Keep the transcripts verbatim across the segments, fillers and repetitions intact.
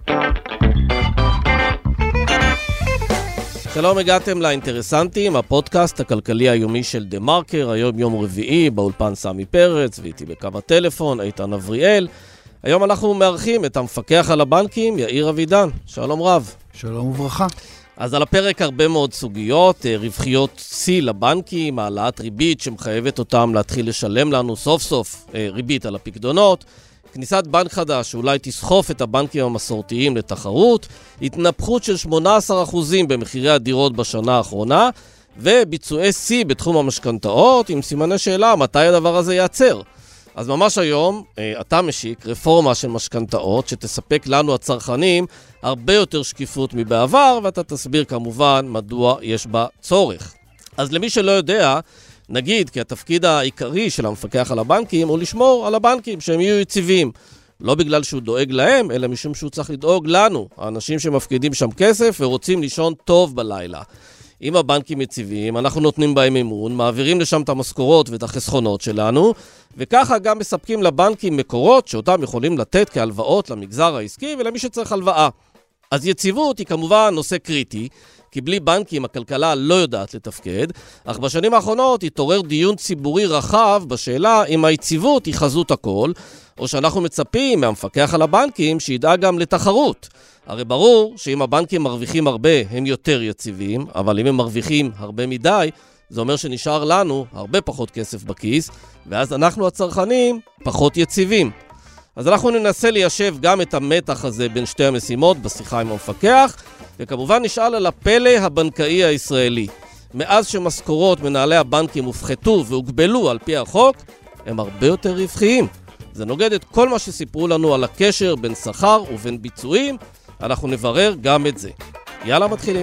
שלום, הגעתם לאינטרסנטים, הפודקאסט הכלכלי היומי של דה מרקר. היום יום רביעי, באולפן סמי פרץ, ואיתי בקו הטלפון, איתן אבריאל. היום אנחנו מארחים את המפקח על הבנקים, יאיר אבידן. שלום רב. שלום וברכה. אז על הפרק הרבה מאוד סוגיות, רווחיות C לבנקים, העלאת ריבית שמחייבת אותם להתחיל לשלם לנו סוף סוף ריבית על הפקדונות, כניסת בנק חדש שאולי תסחוף את הבנקים המסורתיים לתחרות, התנפחות של שמונה עשר אחוז במחירי הדירות בשנה האחרונה, וביצועי C בתחום המשכנתאות עם סימני שאלה מתי הדבר הזה ייעצר. אז ממש היום אתה משיק רפורמה של משכנתאות שתספק לנו הצרכנים הרבה יותר שקיפות מבעבר, ואתה תסביר כמובן מדוע יש בה צורך. אז למי שלא יודע, נגיד כי התפקיד העיקרי של המפקח על הבנקים הוא לשמור על הבנקים שהם יהיו יציבים. לא בגלל שהוא דואג להם, אלא משום שהוא צריך לדאוג לנו, האנשים שמפקידים שם כסף ורוצים לישון טוב בלילה. אם הבנקים יציבים, אנחנו נותנים בהם אמון, מעבירים לשם את המשכורות ואת החסכונות שלנו, וככה גם מספקים לבנקים מקורות שאותם יכולים לתת כהלוואות למגזר העסקי ולמי שצריך הלוואה. אז יציבות היא כמובן נושא קריטי, כי בלי בנקים הכלכלה לא יודעת לתפקד, אך בשנים האחרונות התעורר דיון ציבורי רחב בשאלה אם היציבות היא חזות הכל, או שאנחנו מצפים מהמפקח על הבנקים שידאג גם לתחרות. הרי ברור שאם הבנקים מרוויחים הרבה הם יותר יציבים, אבל אם הם מרוויחים הרבה מדי, זה אומר שנשאר לנו הרבה פחות כסף בכיס, ואז אנחנו הצרכנים פחות יציבים. אז אנחנו ננסה ליישב גם את המתח הזה בין שתי המשימות בשיחה עם המפקח, וכמובן נשאל על הפלא הבנקאי הישראלי. מאז שמשכורות מנהלי הבנקים הופחתו והוגבלו על פי החוק, הם הרבה יותר רווחיים. זה נוגד את כל מה שסיפרו לנו על הקשר בין שכר ובין ביצועים, אנחנו נברר גם את זה. יאללה, מתחילים.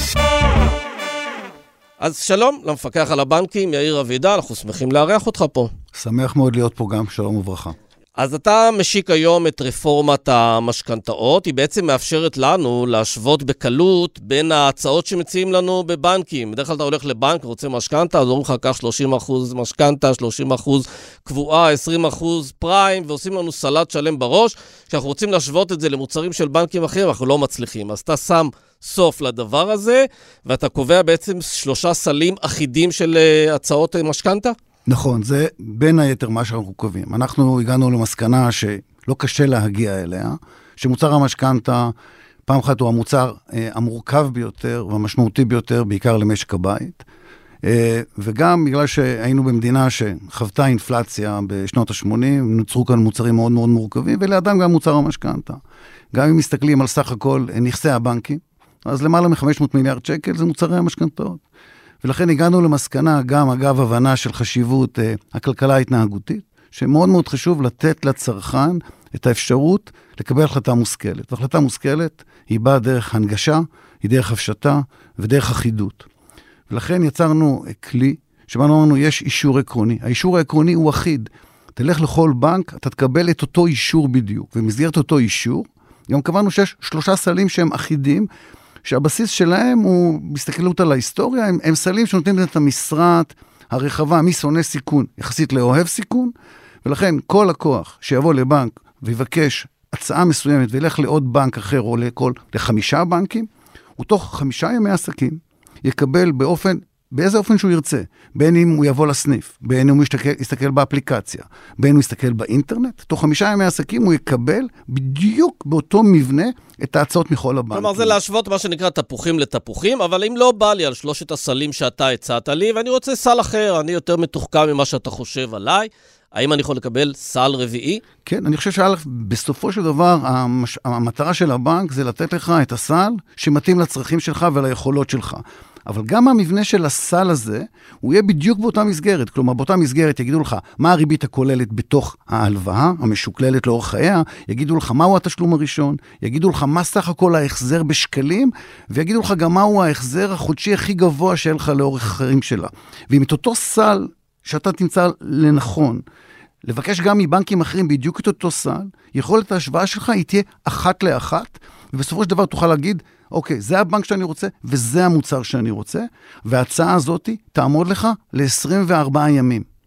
אז שלום למפקח על הבנקים, יאיר אבידן, אנחנו שמחים לארח אותך פה. שמח מאוד להיות פה גם, שלום וברכה. אז אתה משיק היום את רפורמת המשכנתאות, היא בעצם מאפשרת לנו להשוות בקלות בין ההצעות שמציעים לנו בבנקים. בדרך כלל אתה הולך לבנק, רוצה משכנתה, אז אומרים לך כך שלושים אחוז משכנתה, שלושים אחוז קבועה, עשרים אחוז פריים, ועושים לנו סלט שלם בראש. כשאנחנו רוצים להשוות את זה למוצרים של בנקים אחרים, אנחנו לא מצליחים. אז אתה שם סוף לדבר הזה, ואתה קובע בעצם שלושה סלים אחידים של הצעות משכנתה? נכון, זה בין היתר מה שאנחנו קובעים. אנחנו הגענו למסקנה שלא קשה להגיע אליה, שמוצר המשכנתה, פעם אחת הוא המוצר אה, המורכב ביותר והמשמעותי ביותר, בעיקר למשק הבית, אה, וגם בגלל שהיינו במדינה שחוותה אינפלציה בשנות ה-שמונים, נוצרו כאן מוצרים מאוד מאוד מורכבים, ולאדם גם מוצר המשכנתה. גם אם מסתכלים על סך הכל נכסי הבנקים, אז למעלה מ-חמש מאות מיליארד שקל זה מוצרי המשכנתאות. ולכן הגענו למסקנה, גם אגב הבנה של חשיבות אה, הכלכלה ההתנהגותית, שמאוד מאוד חשוב לתת לצרכן את האפשרות לקבל החלטה מושכלת. והחלטה מושכלת היא באה דרך הנגשה, היא דרך הפשטה ודרך אחידות. ולכן יצרנו כלי, שבנו אמרנו יש אישור עקרוני. האישור העקרוני הוא אחיד. תלך לכל בנק, אתה תקבל את אותו אישור בדיוק. ומסגרת אותו אישור, גם קבענו שיש שלושה סלים שהם אחידים, שהבסיס שלהם הוא מסתכלות על ההיסטוריה, הם, הם סלים שנותנים את המשרת הרחבה, מי שונא סיכון, יחסית לאוהב סיכון, ולכן כל לקוח שיבוא לבנק ויבקש הצעה מסוימת וילך לעוד בנק אחר או לכל, לחמישה בנקים, הוא תוך חמישה ימי עסקים יקבל באופן, באיזה אופן שהוא ירצה, בין אם הוא יבוא לסניף, בין אם הוא יסתכל, יסתכל באפליקציה, בין אם הוא יסתכל באינטרנט, תוך חמישה ימי עסקים הוא יקבל בדיוק באותו מבנה את ההצעות מכל הבנקים. כלומר, זה להשוות מה שנקרא תפוחים לתפוחים, אבל אם לא בא לי על שלושת הסלים שאתה הצעת לי, ואני רוצה סל אחר, אני יותר מתוחכם ממה שאתה חושב עליי, האם אני יכול לקבל סל רביעי? כן, אני חושב שא', בסופו של דבר, המש... המטרה של הבנק זה לתת לך את הסל שמתאים לצרכים שלך וליכולות שלך. אבל גם המבנה של הסל הזה, הוא יהיה בדיוק באותה מסגרת. כלומר, באותה מסגרת יגידו לך מה הריבית הכוללת בתוך ההלוואה, המשוקללת לאורך חייה, יגידו לך מהו התשלום הראשון, יגידו לך מה סך הכל ההחזר בשקלים, ויגידו לך גם מהו ההחזר החודשי הכי גבוה שיהיה לך לאורך החיים שלה. ועם את אותו סל שאתה תמצא לנכון, לבקש גם מבנקים אחרים בדיוק את אותו סל, יכולת ההשוואה שלך היא תהיה אחת לאחת, ובסופו של דבר תוכל להגיד, אוקיי, זה הבנק שאני רוצה, וזה המוצר שאני רוצה, וההצעה הזאת תעמוד לך ל-עשרים וארבעה ימים.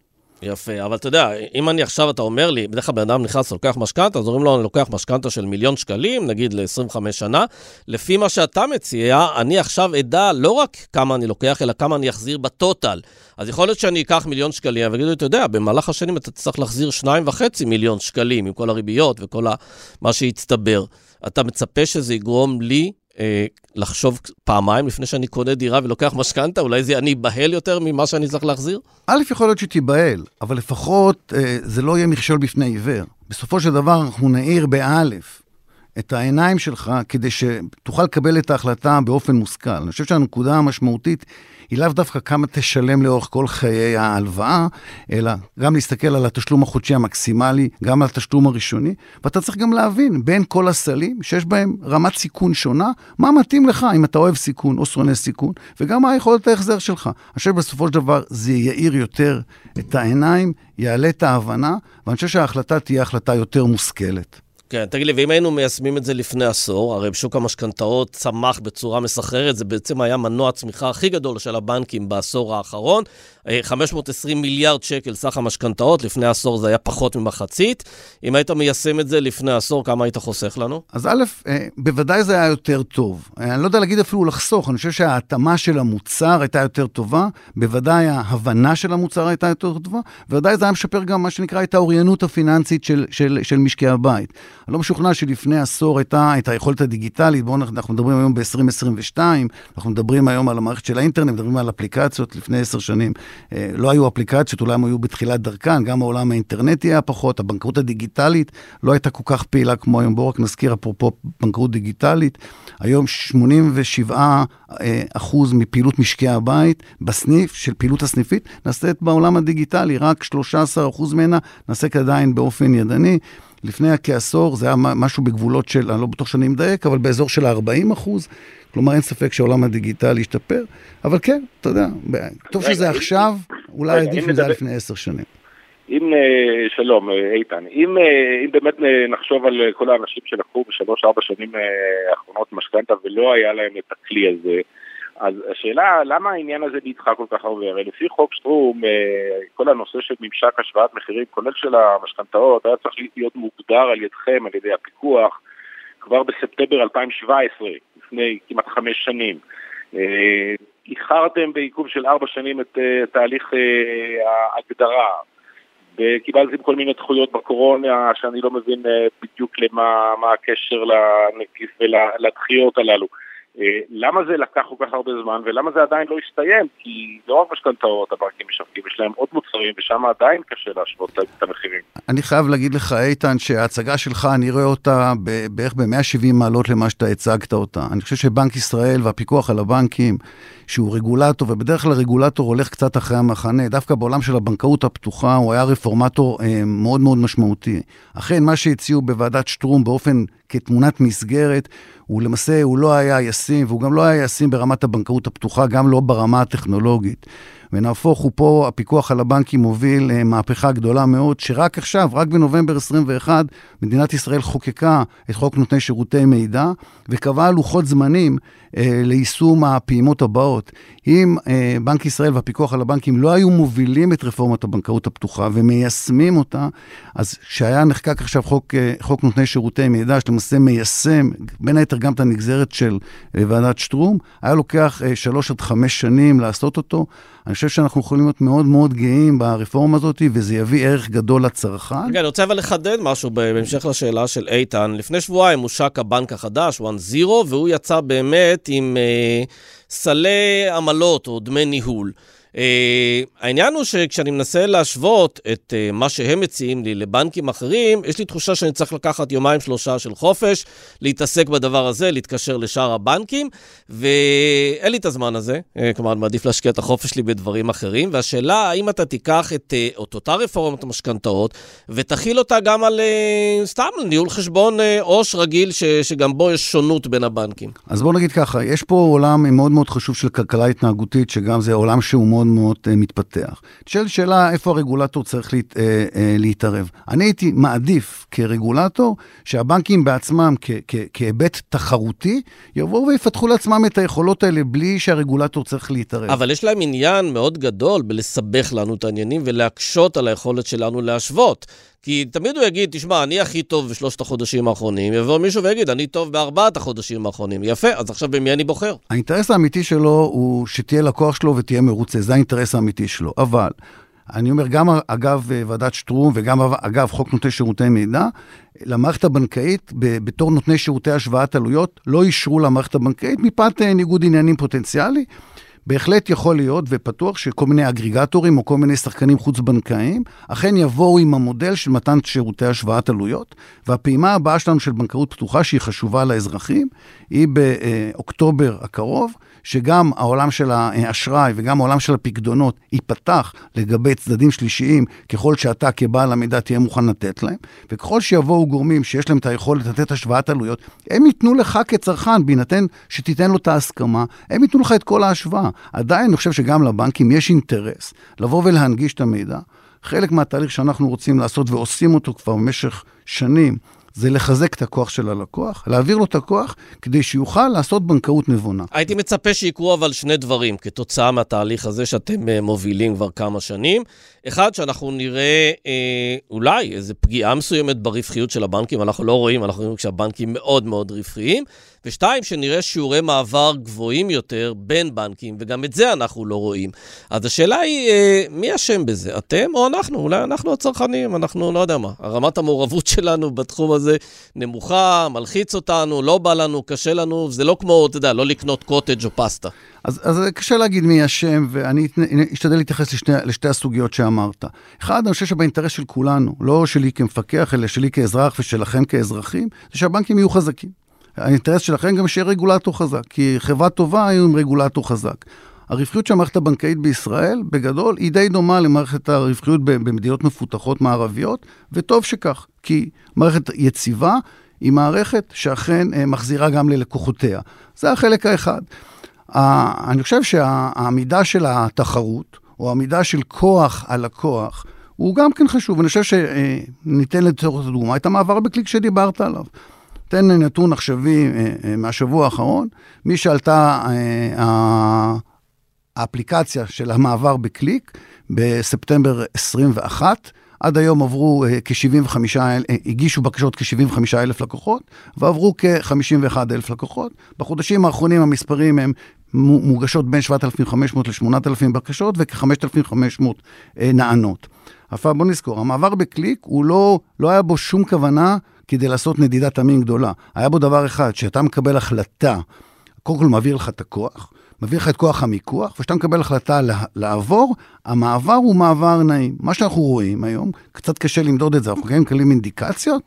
יפה, אבל אתה יודע, אם אני עכשיו, אתה אומר לי, בדרך כלל בן אדם נכנס לוקח משכנתה, אז אומרים לו, אני לוקח משכנתה של מיליון שקלים, נגיד ל-עשרים וחמש שנה, לפי מה שאתה מציע, אני עכשיו אדע לא רק כמה אני לוקח, אלא כמה אני אחזיר בטוטל. אז יכול להיות שאני אקח מיליון שקלים, וגידו לי, אתה יודע, במהלך השנים אתה צריך להחזיר שניים וחצי מיליון שקלים, עם כל הריביות וכל מה שהצטבר. אתה מצפה שזה יגרום לי אה, לחשוב פעמיים לפני שאני קונה דירה ולוקח משכנתה, אולי זה אני בהל יותר ממה שאני צריך להחזיר? א', יכול להיות שתיבהל, אבל לפחות אה, זה לא יהיה מכשול בפני עיוור. בסופו של דבר אנחנו נעיר באלף את העיניים שלך, כדי שתוכל לקבל את ההחלטה באופן מושכל. אני חושב שהנקודה המשמעותית היא לאו דווקא כמה תשלם לאורך כל חיי ההלוואה, אלא גם להסתכל על התשלום החודשי המקסימלי, גם על התשלום הראשוני, ואתה צריך גם להבין בין כל הסלים שיש בהם רמת סיכון שונה, מה מתאים לך אם אתה אוהב סיכון או שונא סיכון, וגם מה יכולת ההחזר שלך. אני חושב בסופו של דבר זה יאיר יותר את העיניים, יעלה את ההבנה, ואני חושב שההחלטה תהיה החלטה יותר מושכלת. כן, תגיד לי, ואם היינו מיישמים את זה לפני עשור, הרי בשוק המשכנתאות צמח בצורה מסחררת, זה בעצם היה מנוע הצמיחה הכי גדול של הבנקים בעשור האחרון, חמש מאות ועשרים מיליארד שקל סך המשכנתאות, לפני עשור זה היה פחות ממחצית. אם היית מיישם את זה לפני עשור, כמה היית חוסך לנו? אז א', בוודאי זה היה יותר טוב. אני לא יודע להגיד אפילו לחסוך, אני חושב שההתאמה של המוצר הייתה יותר טובה, בוודאי ההבנה של המוצר הייתה יותר טובה, בוודאי זה היה משפר גם מה שנקרא את האוריינות הפיננסית של, של, של משקי הבית. אני לא משוכנע שלפני עשור הייתה את היכולת הדיגיטלית, בואו אנחנו מדברים היום ב-עשרים עשרים ושתיים, אנחנו מדברים היום על המערכת של האינטרנט, מדברים על אפליקציות לפני עשר שנים. לא היו אפליקציות, אולי הם היו בתחילת דרכן, גם העולם האינטרנטי היה פחות, הבנקאות הדיגיטלית לא הייתה כל כך פעילה כמו היום, בואו רק נזכיר אפרופו בנקאות דיגיטלית, היום שמונים ושבעה אחוז מפעילות משקי הבית בסניף של פעילות הסניפית, נעשית בעולם הדיגיטלי, רק שלושה עשר אחוז ממנה נעשית עדיין באופן ידני, לפני כעשור זה היה משהו בגבולות של, אני לא בטוח שאני מדייק, אבל באזור של ארבעים אחוז, כלומר אין ספק שהעולם הדיגיטלי ישתפר, אבל כן, אתה יודע, טוב שזה עכשיו, אולי עדיף מזה לפני עשר שנים. אם, שלום, איתן, אם, אם באמת נחשוב על כל האנשים שלקחו בשלוש ארבע שנים האחרונות משכנתה ולא היה להם את הכלי הזה, אז השאלה, למה העניין הזה נדחה כל כך הרבה? הרי לפי חוק שטרום, כל הנושא של ממשק השוואת מחירים, כולל של המשכנתאות, היה צריך להיות מוגדר על ידכם, על ידי הפיקוח, כבר בספטמבר אלפיים שבע עשרה, לפני כמעט חמש שנים. איחרתם בעיכוב של ארבע שנים את תהליך ההגדרה, וקיבלתם כל מיני תחויות בקורונה, שאני לא מבין בדיוק למה מה הקשר לנגיף ולדחיות הללו. למה זה לקח כל כך הרבה זמן, ולמה זה עדיין לא הסתיים? כי לא רק משכנתאות, הבנקים משווקים, יש להם עוד מוצרים, ושם עדיין קשה להשוות את המחירים. אני חייב להגיד לך, איתן, שההצגה שלך, אני רואה אותה בערך ב-מאה ושבעים מעלות למה שאתה הצגת אותה. אני חושב שבנק ישראל והפיקוח על הבנקים, שהוא רגולטור, ובדרך כלל רגולטור הולך קצת אחרי המחנה, דווקא בעולם של הבנקאות הפתוחה, הוא היה רפורמטור אה, מאוד מאוד משמעותי. אכן, מה שהציעו בוועדת שטרום באופן כתמונת מסגרת, הוא למעשה, הוא לא היה ישים, והוא גם לא היה ישים ברמת הבנקאות הפתוחה, גם לא ברמה הטכנולוגית. ונהפוך הוא פה, הפיקוח על הבנקים מוביל אה, מהפכה גדולה מאוד, שרק עכשיו, רק בנובמבר עשרים ואחת, מדינת ישראל חוקקה את חוק נותני שירותי מידע, וקבעה לוחות זמנים אה, ליישום הפעימות הבאות. אם אה, בנק ישראל והפיקוח על הבנקים לא היו מובילים את רפורמת הבנקאות הפתוחה, ומיישמים אותה, אז שהיה נחקק עכשיו חוק, אה, חוק נותני שירותי מידע, שלמעשה מיישם, בין היתר גם את הנגזרת של אה, ועדת שטרום, היה לוקח אה, שלוש עד חמש שנים לעשות אותו. אני חושב שאנחנו יכולים להיות מאוד מאוד גאים ברפורמה הזאת, וזה יביא ערך גדול לצרכן. רגע, אני רוצה אבל לחדד משהו בהמשך לשאלה של איתן. לפני שבועיים מושק הבנק החדש, וואן זירו, והוא יצא באמת עם אה, סלי עמלות או דמי ניהול. Uh, העניין הוא שכשאני מנסה להשוות את uh, מה שהם מציעים לי לבנקים אחרים, יש לי תחושה שאני צריך לקחת יומיים שלושה של חופש, להתעסק בדבר הזה, להתקשר לשאר הבנקים, ואין לי את הזמן הזה, uh, כלומר אני מעדיף להשקיע את החופש שלי בדברים אחרים, והשאלה האם אתה תיקח את uh, אותה רפורמת המשכנתאות, ותכיל אותה גם על uh, סתם ניהול חשבון uh, עו"ש רגיל, ש, שגם בו יש שונות בין הבנקים. אז בואו נגיד ככה, יש פה עולם מאוד מאוד חשוב של כלכלה התנהגותית, שגם זה עולם שהוא מאוד מאוד מאוד מתפתח. שאלה שאלה איפה הרגולטור צריך להת, להתערב. אני הייתי מעדיף כרגולטור שהבנקים בעצמם כ, כ, כהיבט תחרותי יבואו ויפתחו לעצמם את היכולות האלה בלי שהרגולטור צריך להתערב. אבל יש להם עניין מאוד גדול בלסבך לנו את העניינים ולהקשות על היכולת שלנו להשוות. כי תמיד הוא יגיד, תשמע, אני הכי טוב בשלושת החודשים האחרונים, יבוא מישהו ויגיד, אני טוב בארבעת החודשים האחרונים. יפה, אז עכשיו במי אני בוחר? האינטרס האמיתי שלו הוא שתהיה לקוח שלו ותהיה מרוצה, זה האינטרס האמיתי שלו. אבל, אני אומר, גם אגב ועדת שטרום וגם אגב חוק נותני שירותי מידע, למערכת הבנקאית, בתור נותני שירותי השוואת עלויות, לא אישרו למערכת הבנקאית מפאת ניגוד עניינים פוטנציאלי, בהחלט יכול להיות ופתוח שכל מיני אגריגטורים או כל מיני שחקנים חוץ-בנקאיים אכן יבואו עם המודל של מתן שירותי השוואת עלויות, והפעימה הבאה שלנו של בנקאות פתוחה שהיא חשובה לאזרחים, היא באוקטובר הקרוב, שגם העולם של האשראי וגם העולם של הפקדונות ייפתח לגבי צדדים שלישיים, ככל שאתה כבעל המידע תהיה מוכן לתת להם, וככל שיבואו גורמים שיש להם את היכולת לתת השוואת עלויות, הם ייתנו לך כצרכן, בהינתן שתיתן לו את ההסכמה, הם ייתנו לך את כל ההשוואה. עדיין אני חושב שגם לבנקים יש אינטרס לבוא ולהנגיש את המידע. חלק מהתהליך שאנחנו רוצים לעשות ועושים אותו כבר במשך שנים, זה לחזק את הכוח של הלקוח, להעביר לו את הכוח, כדי שיוכל לעשות בנקאות נבונה. הייתי מצפה שיקרו אבל שני דברים, כתוצאה מהתהליך הזה שאתם מובילים כבר כמה שנים. אחד, שאנחנו נראה אה, אולי איזו פגיעה מסוימת ברווחיות של הבנקים, אנחנו לא רואים, אנחנו רואים שהבנקים מאוד מאוד רווחיים, ושתיים, שנראה שיעורי מעבר גבוהים יותר בין בנקים, וגם את זה אנחנו לא רואים. אז השאלה היא, אה, מי אשם בזה? אתם או אנחנו? אולי אנחנו הצרכנים, אנחנו לא יודע מה. הרמת המעורבות שלנו בתחום הזה נמוכה, מלחיץ אותנו, לא בא לנו, קשה לנו, זה לא כמו, אתה יודע, לא לקנות קוטג' או פסטה. אז, אז קשה להגיד מי אשם, ואני אשתדל להתייחס לשתי, לשתי הסוגיות שאמרת. אחד, אני חושב שבאינטרס של כולנו, לא שלי כמפקח, אלא שלי כאזרח ושלכם כאזרחים, זה שהבנקים יהיו חזקים. האינטרס שלכם גם שיהיה רגולטור חזק, כי חברה טובה היא עם רגולטור חזק. הרווחיות של המערכת הבנקאית בישראל, בגדול, היא די דומה למערכת הרווחיות במדינות מפותחות מערביות, וטוב שכך, כי מערכת יציבה היא מערכת שאכן מחזירה גם ללקוחותיה. זה החלק האחד. אני חושב שהעמידה של התחרות, או העמידה של כוח על הכוח, הוא גם כן חשוב. אני חושב שניתן לצורך את הדוגמה, את המעבר בקליק שדיברת עליו. תן נתון עכשווי מהשבוע האחרון, מי שעלתה האפליקציה של המעבר בקליק בספטמבר עשרים ואחת, עד היום עברו כ-שבעים וחמישה, הגישו בקשות כ-שבעים וחמישה אלף לקוחות, ועברו כ-חמישים ואחד אלף לקוחות. בחודשים האחרונים המספרים הם מוגשות בין שבעת אלפים וחמש מאות ל-שמונת אלפים בקשות, וכ-חמשת אלפים וחמש מאות נענות. אבל בוא נזכור, המעבר בקליק הוא לא, לא היה בו שום כוונה כדי לעשות נדידת תמים גדולה. היה בו דבר אחד, שאתה מקבל החלטה, קודם כל מעביר לך את הכוח, מביא לך את כוח המיקוח, ושאתה מקבל החלטה לעבור, המעבר הוא מעבר נעים. מה שאנחנו רואים היום, קצת קשה למדוד את זה, אנחנו קיימים כלים אינדיקציות,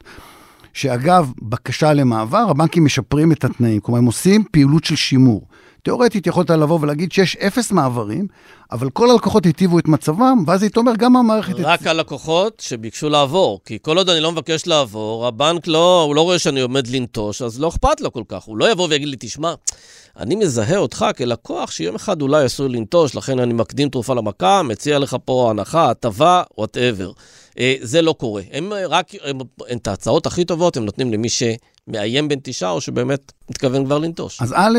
שאגב, בקשה למעבר, הבנקים משפרים את התנאים, כלומר, הם עושים פעילות של שימור. תיאורטית יכולת לבוא ולהגיד שיש אפס מעברים, אבל כל הלקוחות היטיבו את מצבם, ואז היא תאמר גם המערכת... רק את... הלקוחות שביקשו לעבור, כי כל עוד אני לא מבקש לעבור, הבנק לא, הוא לא רואה שאני עומד לנטוש, אז לא אכפת לו כל כך. הוא לא יבוא ויגיד לי, תשמע, אני מזהה אותך כלקוח שיום אחד אולי יעשו לנטוש, לכן אני מקדים תרופה למכה, מציע לך פה הנחה, הטבה, whatever. זה לא קורה. הם רק, הם, הם, את ההצעות הכי טובות הם נותנים למי שמאיים בנטישה, או שבאמת מתכוון כבר לנטוש. אז א',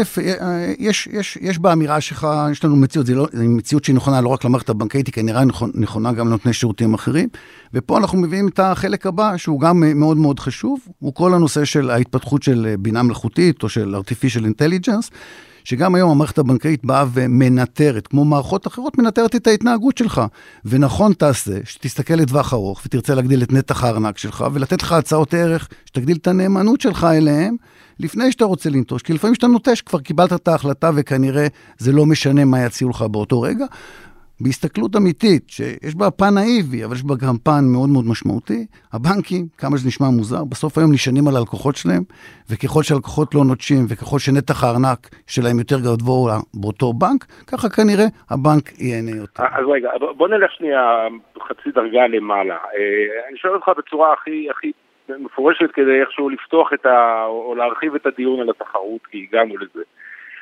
יש, יש, יש באמירה שלך, יש לנו מציאות, זה לא, מציאות שהיא נכונה לא רק למערכת הבנקאית, היא כנראה נכונה גם לנותני שירותים אחרים, ופה אנחנו מביאים את החלק הבא, שהוא גם מאוד מאוד חשוב, הוא כל הנושא של ההתפתחות של בינה מלאכותית, או של artificial intelligence, שגם היום המערכת הבנקאית באה ומנטרת, כמו מערכות אחרות, מנטרת את ההתנהגות שלך. ונכון תעשה, שתסתכל לטווח ארוך, ותרצה להגדיל את נתח הארנק שלך, ולתת לך הצעות ערך, שתגדיל את הנאמנות שלך אליהם, לפני שאתה רוצה לנטוש. כי לפעמים שאתה נוטש, כבר קיבלת את ההחלטה, וכנראה זה לא משנה מה יציעו לך באותו רגע. בהסתכלות אמיתית, שיש בה פן נאיבי, אבל יש בה גם פן מאוד מאוד משמעותי, הבנקים, כמה שזה נשמע מוזר, בסוף היום נשענים על הלקוחות שלהם, וככל שהלקוחות לא נוטשים, וככל שנתח הארנק שלהם יותר גבוה באותו בנק, ככה כנראה הבנק ייהנה יותר. אז רגע, בוא נלך שנייה חצי דרגה למעלה. אני שואל אותך בצורה הכי, הכי מפורשת כדי איכשהו לפתוח את ה... או להרחיב את הדיון על התחרות, כי הגענו לזה.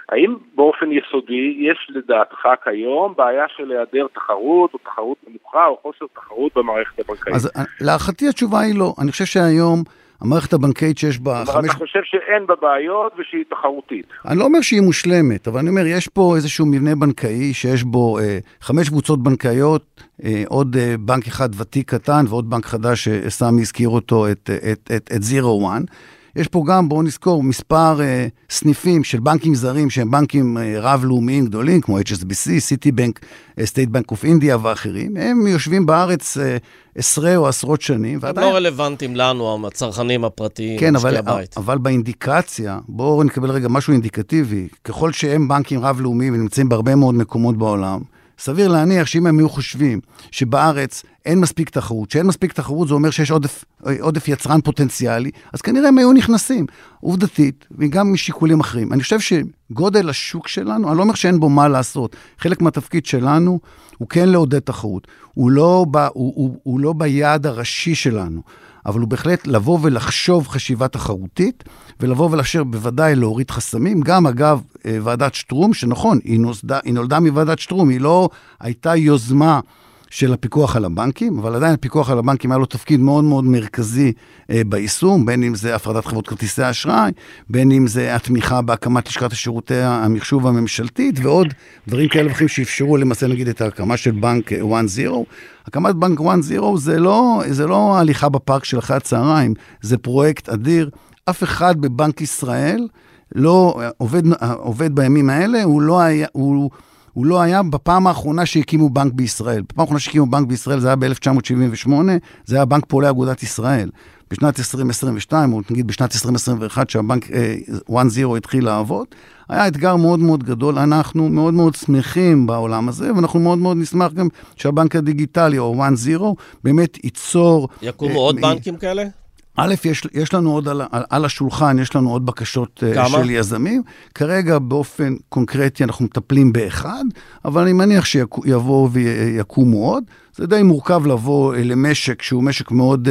האם באופן יסודי יש לדעתך כיום בעיה של היעדר תחרות או תחרות נמוכה או חוסר תחרות במערכת הבנקאית? אז להערכתי התשובה היא לא. אני חושב שהיום המערכת הבנקאית שיש בה... חמש... אתה חושב שאין בה בעיות ושהיא תחרותית? אני לא אומר שהיא מושלמת, אבל אני אומר, יש פה איזשהו מבנה בנקאי שיש בו אה, חמש קבוצות בנקאיות, אה, עוד אה, בנק אחד ותיק קטן ועוד בנק חדש שסמי הזכיר אותו, את, את, את, את זירו וואן. יש פה גם, בואו נזכור, מספר אה, סניפים של בנקים זרים שהם בנקים אה, רב-לאומיים גדולים, כמו אייץ' אס בי סי, סיטי בנק, סטייט בנק אוף אינדיה ואחרים. הם יושבים בארץ אה, עשרה או עשרות שנים. הם ועדיין... לא רלוונטיים לנו, הצרכנים הפרטיים, כן, משקי אבל, הבית. אבל באינדיקציה, בואו נקבל רגע משהו אינדיקטיבי, ככל שהם בנקים רב-לאומיים ונמצאים בהרבה מאוד מקומות בעולם, סביר להניח שאם הם היו חושבים שבארץ אין מספיק תחרות, שאין מספיק תחרות זה אומר שיש עודף, עודף יצרן פוטנציאלי, אז כנראה הם היו נכנסים, עובדתית, וגם משיקולים אחרים. אני חושב שגודל השוק שלנו, אני לא אומר שאין בו מה לעשות, חלק מהתפקיד שלנו הוא כן לעודד תחרות, הוא לא, ב, הוא, הוא, הוא לא ביעד הראשי שלנו, אבל הוא בהחלט לבוא ולחשוב חשיבה תחרותית, ולבוא ולאפשר בוודאי להוריד חסמים, גם אגב ועדת שטרום, שנכון, היא נולדה, היא נולדה מוועדת שטרום, היא לא הייתה יוזמה של הפיקוח על הבנקים, אבל עדיין הפיקוח על הבנקים היה לו תפקיד מאוד מאוד מרכזי אה, ביישום, בין אם זה הפרדת חברות כרטיסי האשראי, בין אם זה התמיכה בהקמת לשכת השירותי המחשוב הממשלתית, ועוד דברים כאלה ואחרים שאפשרו למעשה נגיד את ההקמה של בנק וואן זירו. הקמת בנק וואן זירו זה לא, זה לא הליכה בפארק של אחרי הצהריים, זה פרויקט אדיר. אף אחד בבנק ישראל לא עובד, עובד בימים האלה, הוא לא היה, הוא, הוא לא היה בפעם האחרונה שהקימו בנק בישראל. בפעם האחרונה שהקימו בנק בישראל זה היה ב-אלף תשע מאות שבעים ושמונה, זה היה בנק פועלי אגודת ישראל. בשנת עשרים עשרים ושתיים, או נגיד בשנת עשרים עשרים ואחת, שהבנק וואן זירו התחיל לעבוד, היה אתגר מאוד מאוד גדול. אנחנו מאוד מאוד שמחים בעולם הזה, ואנחנו מאוד מאוד נשמח גם שהבנק הדיגיטלי, או וואן זירו, באמת ייצור... יקומו עוד בנקים כאלה? א', יש, יש לנו עוד על, על, על השולחן, יש לנו עוד בקשות כמה? של יזמים. כרגע באופן קונקרטי אנחנו מטפלים באחד, אבל אני מניח שיבואו ויקומו עוד. זה די מורכב לבוא למשק שהוא משק מאוד,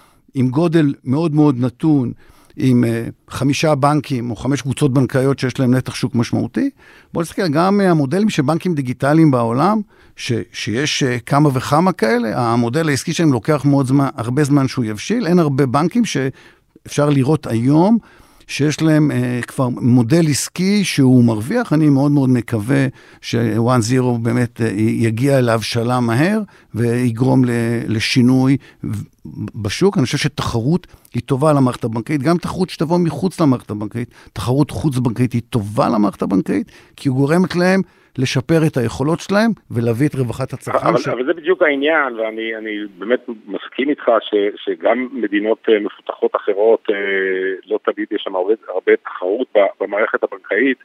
עם גודל מאוד מאוד נתון, עם חמישה בנקים או חמש קבוצות בנקאיות שיש להם נתח שוק משמעותי. בואו נסתכל, גם המודלים של בנקים דיגיטליים בעולם, ש, שיש כמה וכמה כאלה, המודל העסקי שלהם לוקח מאוד זמן, הרבה זמן שהוא יבשיל, אין הרבה בנקים שאפשר לראות היום, שיש להם אה, כבר מודל עסקי שהוא מרוויח. אני מאוד מאוד מקווה ש-וואן זירו באמת אה, יגיע להבשלה מהר, ויגרום לשינוי בשוק. אני חושב שתחרות היא טובה למערכת הבנקאית, גם תחרות שתבוא מחוץ למערכת הבנקאית, תחרות חוץ בנקאית היא טובה למערכת הבנקאית, כי היא גורמת להם לשפר את היכולות שלהם, ולהביא את רווחת הצרכן. אבל, ש... אבל זה בדיוק העניין, ואני אני באמת מסכים איתך ש, שגם מדינות מפותחות אחרות, לא תמיד יש שם הרבה, הרבה תחרות במערכת הבנקאית,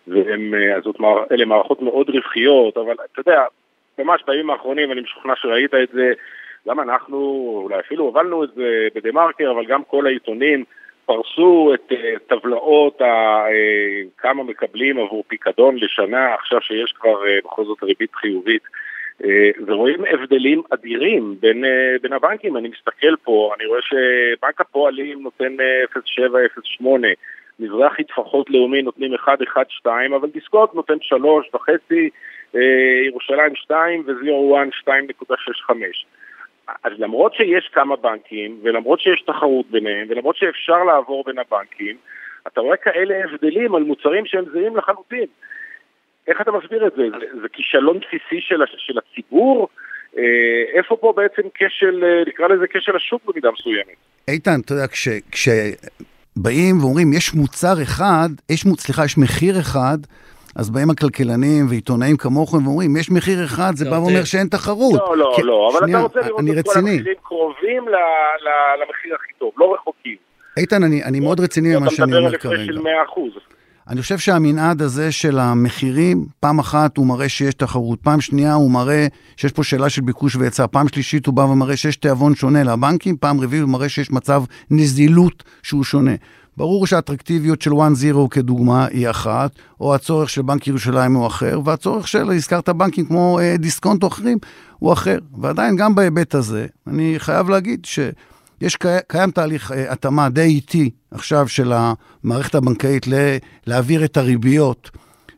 ואלה מערכות מאוד רווחיות, אבל אתה יודע, ממש בימים האחרונים, אני משוכנע שראית את זה, גם אנחנו, אולי אפילו הובלנו את זה בדמרקר, אבל גם כל העיתונים, פרסו את טבלאות כמה מקבלים עבור פיקדון לשנה, עכשיו שיש כבר בכל זאת ריבית חיובית, ורואים הבדלים אדירים בין, בין הבנקים. אני מסתכל פה, אני רואה שבנק הפועלים נותן אפס נקודה שבע אפס נקודה שמונה, מזרחי טפחות לאומי נותנים אחת נקודה שתיים, אבל דיסקונט נותן שלוש וחצי, ירושלים שתיים וזירו וואן שתיים נקודה שש חמש. אז למרות שיש כמה בנקים, ולמרות שיש תחרות ביניהם, ולמרות שאפשר לעבור בין הבנקים, אתה רואה כאלה הבדלים על מוצרים שהם זהים לחלוטין. איך אתה מסביר את זה? זה, זה כישלון בסיסי של, של הציבור? איפה פה בעצם כשל, נקרא לזה כשל השוק במידה מסוימת? איתן, אתה יודע, כש, כשבאים ואומרים, יש מוצר אחד, יש, סליחה, יש מחיר אחד, אז באים הכלכלנים ועיתונאים כמוכם ואומרים, יש מחיר אחד, זה בא ואומר שאין תחרות. לא, לא, לא, אבל אתה רוצה לראות את כל המחירים קרובים למחיר הכי טוב, לא רחוקים. איתן, אני מאוד רציני ממה שאני אומר כרגע. אתה מדבר על הפרש של מאה אחוז. אני חושב שהמנעד הזה של המחירים, פעם אחת הוא מראה שיש תחרות, פעם שנייה הוא מראה שיש פה שאלה של ביקוש והיצע, פעם שלישית הוא בא ומראה שיש תיאבון שונה לבנקים, פעם רביעית הוא מראה שיש מצב נזילות שהוא שונה. ברור שהאטרקטיביות של וואן זירו כדוגמה היא אחת, או הצורך של בנק ירושלים הוא אחר, והצורך של, הזכרת בנקים כמו אה, דיסקונט או אחרים, הוא אחר. ועדיין גם בהיבט הזה, אני חייב להגיד שיש קיים תהליך אה, התאמה די איטי עכשיו של המערכת הבנקאית ל- להעביר את הריביות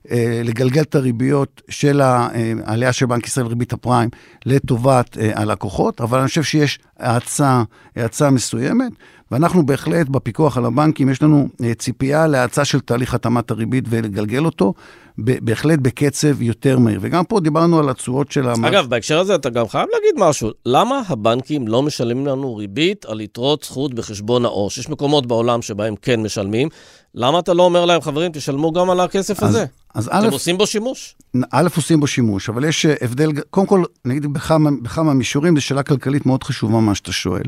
לגלגל את הריביות של העלייה של בנק ישראל ריבית הפריים לטובת הלקוחות, אבל אני חושב שיש האצה, האצה מסוימת, ואנחנו בהחלט בפיקוח על הבנקים, יש לנו ציפייה להאצה של תהליך התאמת הריבית ולגלגל אותו, בהחלט בקצב יותר מהיר. וגם פה דיברנו על התשואות של המס. אגב, בהקשר הזה אתה גם חייב להגיד משהו. למה הבנקים לא משלמים לנו ריבית על יתרות זכות בחשבון העו"ש? יש מקומות בעולם שבהם כן משלמים. למה אתה לא אומר להם, חברים, תשלמו גם על הכסף הזה? אז אתם א', עושים בו שימוש? א', עושים בו שימוש, אבל יש הבדל, קודם כל, נגיד בכמה, בכמה מישורים, זו שאלה כלכלית מאוד חשובה מה שאתה שואל.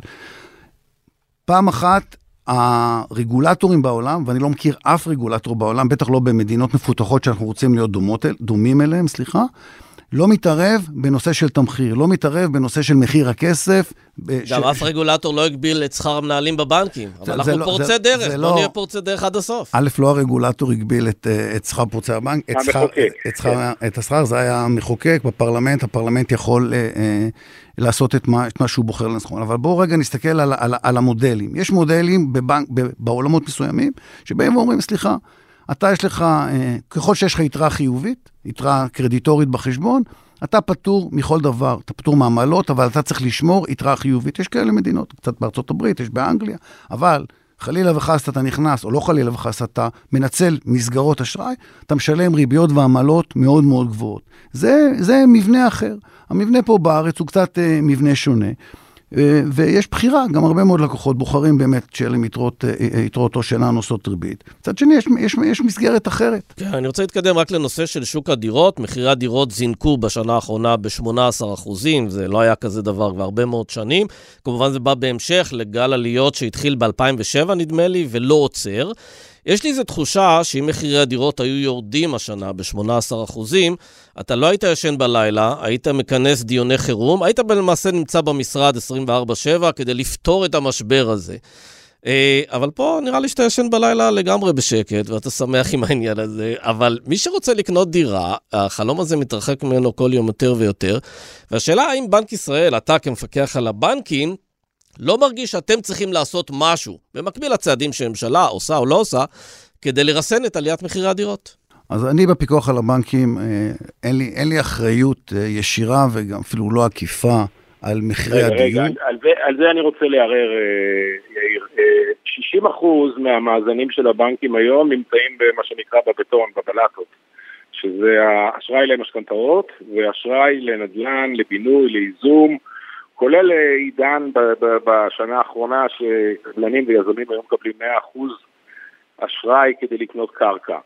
פעם אחת, הרגולטורים בעולם, ואני לא מכיר אף רגולטור בעולם, בטח לא במדינות מפותחות שאנחנו רוצים להיות דומות, דומים אליהם, סליחה, לא מתערב בנושא של תמחיר, לא מתערב בנושא של מחיר הכסף. גם ש... אף רגולטור לא הגביל את שכר המנהלים בבנקים, אבל אנחנו לא, פורצי זה, דרך, זה לא... בוא נהיה פורצי דרך עד הסוף. א', לא הרגולטור הגביל את, את שכר פורצי הבנק, את, שכר, את, שכר, את השכר, זה היה המחוקק בפרלמנט, הפרלמנט יכול אה, אה, לעשות את מה, את מה שהוא בוחר לנכון. אבל בואו רגע נסתכל על, על, על המודלים. יש מודלים בבנק, בעולמות מסוימים, שבהם אומרים, סליחה, אתה יש לך, ככל שיש לך יתרה חיובית, יתרה קרדיטורית בחשבון, אתה פטור מכל דבר, אתה פטור מהמעלות, אבל אתה צריך לשמור יתרה חיובית. יש כאלה מדינות, קצת בארצות הברית, יש באנגליה, אבל חלילה וחס אתה נכנס, או לא חלילה וחס אתה מנצל מסגרות אשראי, אתה משלם ריביות והמעלות מאוד מאוד גבוהות. זה, זה מבנה אחר. המבנה פה בארץ הוא קצת מבנה שונה. ויש בחירה, גם הרבה מאוד לקוחות בוחרים באמת שאלה יתרות, יתרות או שאלה נושאות ריבית. מצד שני, יש, יש, יש מסגרת אחרת. כן, אני רוצה להתקדם רק לנושא של שוק הדירות. מחירי הדירות זינקו בשנה האחרונה ב-שמונה עשר אחוזים, זה לא היה כזה דבר כבר הרבה מאוד שנים. כמובן זה בא בהמשך לגל עליות שהתחיל ב-אלפיים ושבע נדמה לי, ולא עוצר. יש לי איזו תחושה שאם מחירי הדירות היו יורדים השנה ב-שמונה עשר אחוזים, אתה לא היית ישן בלילה, היית מכנס דיוני חירום, היית למעשה נמצא במשרד עשרים וארבע שבע כדי לפתור את המשבר הזה. אבל פה נראה לי שאתה ישן בלילה לגמרי בשקט, ואתה שמח עם העניין הזה, אבל מי שרוצה לקנות דירה, החלום הזה מתרחק ממנו כל יום יותר ויותר, והשאלה האם בנק ישראל, אתה כמפקח על הבנקים, לא מרגיש שאתם צריכים לעשות משהו, במקביל לצעדים שהממשלה עושה או לא עושה, כדי לרסן את עליית מחירי הדירות. אז אני בפיקוח על הבנקים, אין לי, אין לי אחריות ישירה וגם אפילו לא עקיפה על מחירי רגע, הדיור. רגע, על זה, על זה אני רוצה לערער, יאיר. שישים אחוז מהמאזנים של הבנקים היום נמצאים במה שנקרא בבטון, בבלטות, שזה האשראי למשכנתאות ואשראי לנדל"ן, לבינוי, לאיזום, כולל עידן בשנה האחרונה שקבלנים ויזמים היום מקבלים מאה אחוז אשראי כדי לקנות קרקע.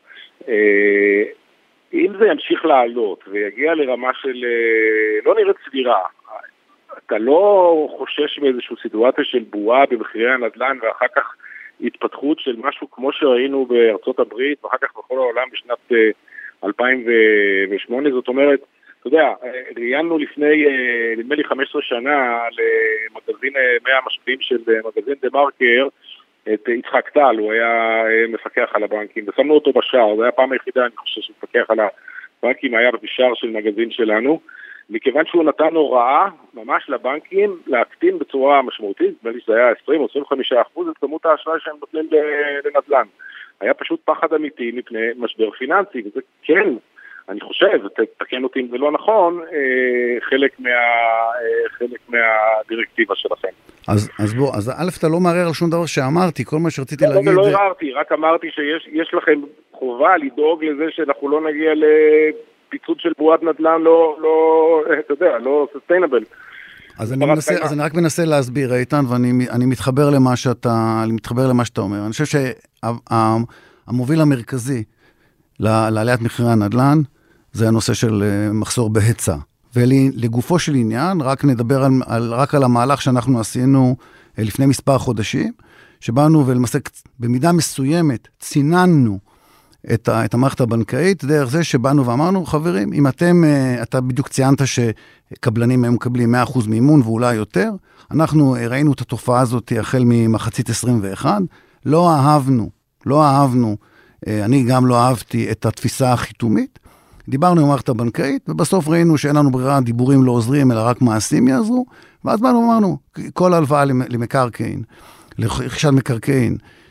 אם זה ימשיך לעלות ויגיע לרמה של לא נראית סבירה, אתה לא חושש באיזושהי סיטואציה של בועה במחירי הנדל"ן ואחר כך התפתחות של משהו כמו שראינו בארצות הברית ואחר כך בכל העולם בשנת אלפיים ושמונה, זאת אומרת, אתה יודע, ראיינו לפני, נדמה לי חמש עשרה שנה, למגזין מאה המשפיעים של מגזין דה מרקר, את יצחק טל, הוא היה מפקח על הבנקים, ושמנו אותו בשער, זה היה הפעם היחידה, אני חושב שמפקח על הבנקים, היה בשער של מגזין שלנו, מכיוון שהוא נתן הוראה, ממש לבנקים, להקטין בצורה משמעותית, נדמה לי שזה היה עשרים או עשרים וחמישה אחוז, את כמות האשראי שהם נותנים לנדל"ן. היה פשוט פחד אמיתי מפני משבר פיננסי, וזה כן, אני חושב, תקן אותי אם זה לא נכון, חלק מה, חלק מהדירקטיבה שלכם. אז, אז בוא, אז א', אתה לא מערער על שום דבר שאמרתי, כל מה שרציתי לא, להגיד... לא, לא הרערתי, רק אמרתי שיש לכם חובה לדאוג לזה שאנחנו לא נגיע לפיצוץ של בועת נדל"ן, לא, לא, אתה יודע, לא sustainable. אז אני, מנסה, אז אני רק מנסה להסביר, איתן, ואני אני מתחבר למה שאתה, אני מתחבר למה שאתה אומר. אני חושב שהמוביל המרכזי לעליית מחירי הנדל"ן, זה הנושא של מחסור בהיצע. ולגופו של עניין, רק נדבר על, על, רק על המהלך שאנחנו עשינו לפני מספר חודשים, שבאנו ולמעשה במידה מסוימת ציננו את, ה, את המערכת הבנקאית, דרך זה שבאנו ואמרנו, חברים, אם אתם, אתה בדיוק ציינת שקבלנים הם מקבלים מאה אחוז מימון ואולי יותר, אנחנו ראינו את התופעה הזאת החל ממחצית עשרים ואחת, לא אהבנו, לא אהבנו, אני גם לא אהבתי את התפיסה החיתומית, דיברנו עם המערכת הבנקאית, ובסוף ראינו שאין לנו ברירה, דיבורים לא עוזרים, אלא רק מעשים יעזרו, ואז באנו ואמרנו, כל הלוואה למקרקעין, לרכישת מקרקעין,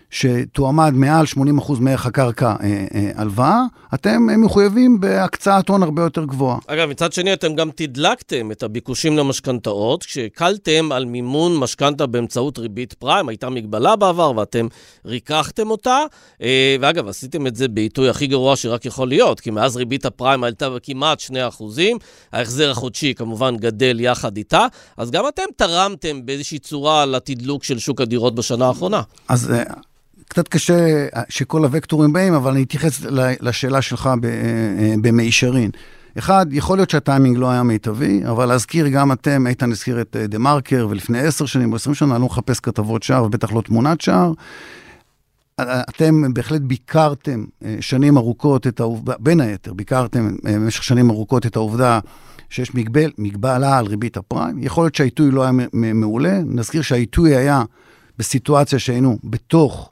שתועמד מעל שמונים אחוז מערך הקרקע הלוואה, אתם מחויבים בהקצאת הון הרבה יותר גבוהה. אגב, מצד שני, אתם גם תדלקתם את הביקושים למשכנתאות, כשקלתם על מימון משכנתה באמצעות ריבית פריים, הייתה מגבלה בעבר, ואתם ריקחתם אותה, ואגב, עשיתם את זה בעיתוי הכי גרוע שרק יכול להיות, כי מאז ריבית הפריים עלתה כמעט שני אחוזים, ההחזר החודשי כמובן גדל יחד איתה, אז גם אתם תרמתם באיזושהי צורה לתדלוק של שוק הדירות בשנה האחרונה. אז קצת קשה שכל הוקטורים באים, אבל אני אתייחס לשאלה שלך במישרין. אחד, יכול להיות שהטיימינג לא היה מיטבי, אבל להזכיר גם אתם, איתן הזכיר את דה מרקר, ולפני עשר שנים או עשרים שנה, אני לא מחפש כתבות שער, ובטח לא תמונת שער. אתם בהחלט ביקרתם שנים ארוכות את העובדה, בין היתר, ביקרתם במשך שנים ארוכות את העובדה שיש מגבל, מגבלה על ריבית הפריים. יכול להיות שהעיתוי לא היה מעולה. נזכיר שהעיתוי היה בסיטואציה שהיינו בתוך,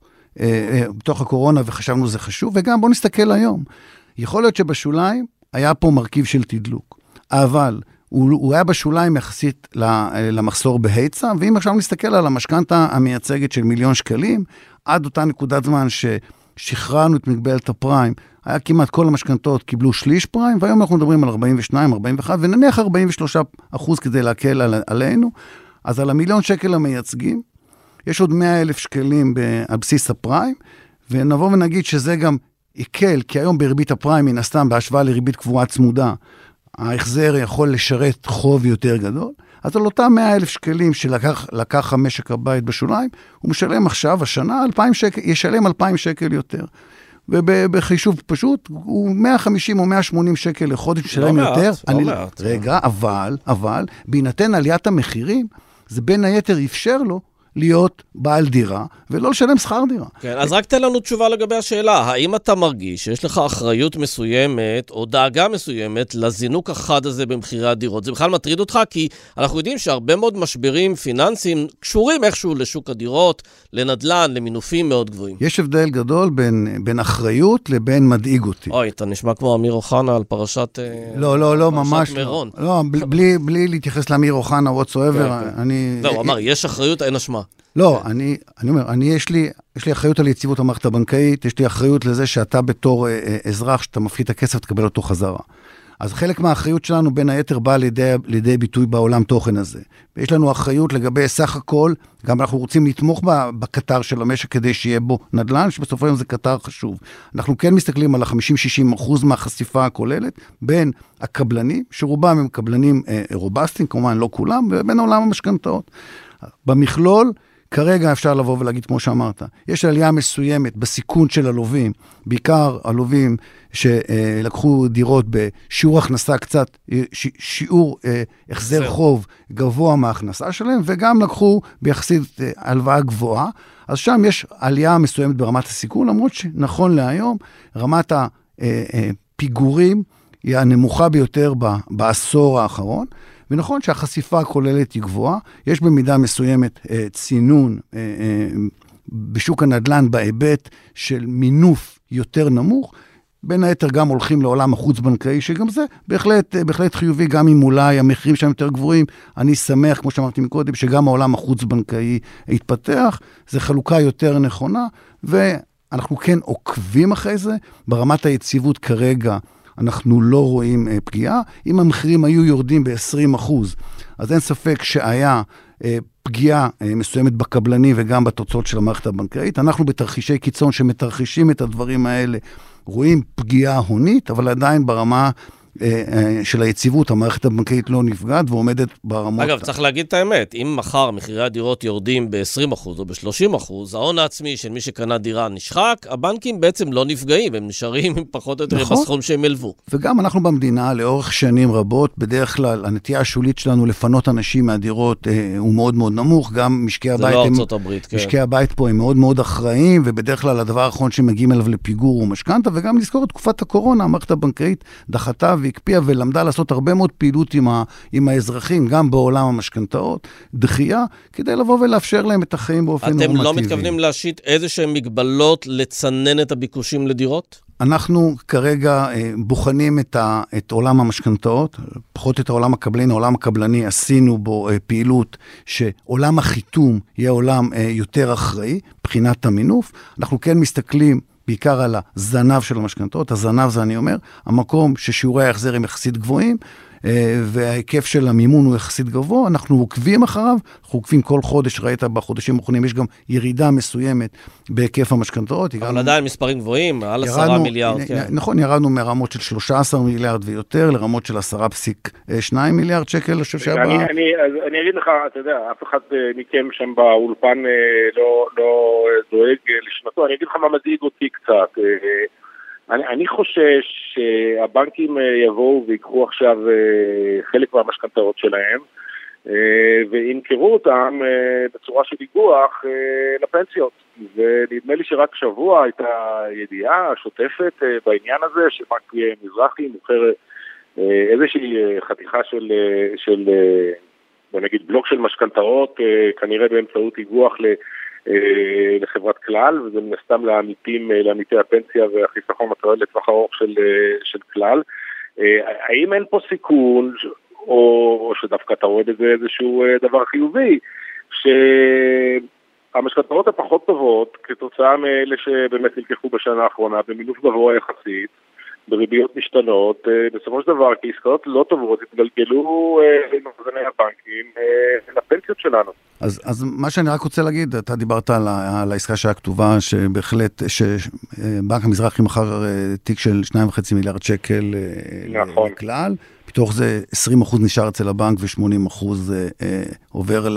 בתוך הקורונה וחשבנו זה חשוב, וגם בואו נסתכל היום. יכול להיות שבשוליים היה פה מרכיב של תדלוק, אבל הוא, הוא היה בשוליים יחסית למחסור בהיצע, ואם עכשיו נסתכל על המשכנתה המייצגת של מיליון שקלים, עד אותה נקודת זמן ששחררנו את מגבלת הפריים, היה כמעט כל המשכנתות קיבלו שליש פריים, והיום אנחנו מדברים על ארבעים ושתיים, ארבעים ואחת, ונניח ארבעים ושלושה אחוז כדי להקל על, עלינו, אז על המיליון שקל המייצגים, יש עוד מאה אלף שקלים על בסיס הפריים, ונבוא ונגיד שזה גם יקל, כי היום בריבית הפריים, מן הסתם, בהשוואה לריבית קבועה צמודה, ההחזר יכול לשרת חוב יותר גדול, אז על אותם מאה אלף שקלים שלקח לקח המשק הבית בשוליים, הוא משלם עכשיו, השנה, אלפיים שקל, ישלם אלפיים שקל יותר. ובחישוב פשוט, הוא מאה וחמישים או מאה ושמונים שקל לחודש משלם יותר. לא מעט. רגע, אבל, אבל, בהינתן עליית המחירים, זה בין היתר אפשר לו, להיות בעל דירה, ולא לשלם שכר דירה. כן, אז רק תן לנו תשובה לגבי השאלה, האם אתה מרגיש שיש לך אחריות מסוימת, או דאגה מסוימת, לזינוק החד הזה במחירי הדירות? זה בכלל מטריד אותך, כי אנחנו יודעים שהרבה מאוד משברים פיננסיים קשורים איכשהו לשוק הדירות, לנדלן, למינופים מאוד גבוהים. יש הבדל גדול בין, בין אחריות לבין מדאיג אותי. אוי, אתה נשמע כמו אמיר אוחנה על פרשת לא, לא, לא, ממש מירון. לא. לא, בלי, בלי להתייחס לאמיר אוחנה, whatsoever, אני... לא, הוא אמר, יש אחריות, אין אשמה. לא, אני, אני אומר, אני יש לי, יש לי אחריות על יציבות המערכת הבנקאית, יש לי אחריות לזה שאתה בתור אה, אזרח, שאתה מפחית את הכסף, תקבל אותו חזרה. אז חלק מהאחריות שלנו בין היתר באה לידי, לידי ביטוי בעולם תוכן הזה. ויש לנו אחריות לגבי סך הכל, גם אנחנו רוצים לתמוך בקטר של המשק כדי שיהיה בו נדל"ן, שבסופו של זה קטר חשוב. אנחנו כן מסתכלים על ה-חמישים שישים אחוז מהחשיפה הכוללת, בין הקבלנים, שרובם הם קבלנים אה, רובסטיים, כמובן לא כולם, ובין עולם המשכנתאות. במכלול, כרגע אפשר לבוא ולהגיד, כמו שאמרת, יש עלייה מסוימת בסיכון של הלווים, בעיקר הלווים שלקחו דירות בשיעור הכנסה קצת, שיעור החזר חוב גבוה מההכנסה שלהם, וגם לקחו ביחסית הלוואה גבוהה, אז שם יש עלייה מסוימת ברמת הסיכון, למרות שנכון להיום, רמת הפיגורים היא הנמוכה ביותר בעשור האחרון, ונכון שהחשיפה הכוללת היא גבוהה, יש במידה מסוימת אה, צינון אה, אה, בשוק הנדל"ן בהיבט של מינוף יותר נמוך, בין היתר גם הולכים לעולם החוץ-בנקאי, שגם זה בהחלט, בהחלט חיובי, גם אם אולי המחירים שם יותר גבוהים, אני שמח, כמו שאמרתי מקודם, שגם העולם החוץ-בנקאי יתפתח, זה חלוקה יותר נכונה, ואנחנו כן עוקבים אחרי זה, ברמת היציבות כרגע, אנחנו לא רואים אה, פגיעה. אם המחירים היו יורדים ב-עשרים אחוז, אז אין ספק שהיה אה, פגיעה אה, מסוימת בקבלנים וגם בתוצאות של המערכת הבנקאית. אנחנו בתרחישי קיצון שמתרחישים את הדברים האלה, רואים פגיעה הונית, אבל עדיין ברמה אה, אה, של היציבות, המערכת הבנקאית לא נפגעת ועומדת ברמות... אגב, צריך להגיד את האמת, אם מחר מחירי הדירות יורדים ב-עשרים אחוז או ב-שלושים אחוז, ההון העצמי של מי שקנה דירה נשחק, הבנקים בעצם לא נפגעים, הם נשארים פחות או יותר נכון. בסכום שהם ילבו. וגם אנחנו במדינה, לאורך שנים רבות, בדרך כלל, הנטייה השולית שלנו לפנות אנשים מהדירות אה, הוא מאוד מאוד נמוך, גם משקי הבית... זה לא הם, ארצות הברית, כן. משקי הבית פה הם מאוד מאוד אחראיים, ובדרך כלל הדבר האחרון שמגיעים אליו לפיגור הוא משכנתה, וגם לזכור את תקופת הקורונה, המערכת הבנקאית דחתה והקפיאה ולמדה לעשות הרבה מאוד פעילות עם, ה, עם האזרחים, גם בעולם המשכנתאות, דחייה, כדי לבוא ולאפשר להם את החיים באופן נורמטיבי. אתם לא מתכוונים להשית איזה שהן מגבלות לצנן את הביקושים לדירות? אנחנו כרגע בוחנים את, ה, את עולם המשכנתאות, פחות את העולם הקבלני, העולם הקבלני עשינו בו פעילות שעולם החיתום יהיה עולם יותר אחראי, בחינת המינוף. אנחנו כן מסתכלים בעיקר על הזנב של המשכנתאות, הזנב זה אני אומר, המקום ששיעורי ההחזר הם יחסית גבוהים, וההיקף של המימון הוא יחסית גבוה, אנחנו עוקבים אחריו, אנחנו עוקבים כל חודש, ראית בחודשים האחרונים, יש גם ירידה מסוימת בהיקף המשכנתאות. אבל עדיין מספרים גבוהים, על עשרה מיליארד. נכון, ירדנו מרמות של שלושה עשר מיליארד ויותר, לרמות של עשרה פסיק שניים מיליארד שקל, אני חושב שהבא... אני אגיד לך, אתה יודע, אף אחד מכם שם באולפן לא דואג לשנתו, אני אגיד לך מה מדאיג אותי קצת. אני, אני חושש שהבנקים יבואו ויקחו עכשיו חלק מהמשכנתאות שלהם וימכרו אותם בצורה של איגוח לפנסיות. ונדמה לי שרק שבוע הייתה ידיעה שוטפת בעניין הזה שבנק מזרחי מוכר איזושהי חתיכה של, של בוא נגיד בלוק של משכנתאות, כנראה באמצעות איגוח ל... לחברת כלל, וזה מסתם לעמיתים, לעמיתי הפנסיה והחיסכון התועלת לטווח ארוך של, של כלל. האם אין פה סיכון, או, או שדווקא אתה רואה בזה איזשהו דבר חיובי, שהמשכנתאות הפחות טובות, כתוצאה מאלה שבאמת נלקחו בשנה האחרונה, במינוף גבוה יחסית, בריביות משתנות, בסופו של דבר, כי עסקאות לא טובות, התגלגלו למאזני הבנקים לפנסיות שלנו. אז, אז מה שאני רק רוצה להגיד, אתה דיברת על, על העסקה שהיה כתובה, שבהחלט, שבנק המזרחי מכר תיק של שניים וחצי מיליארד שקל נכון. לכלל, בתוך זה עשרים אחוז נשאר אצל הבנק ו-שמונים אחוז עובר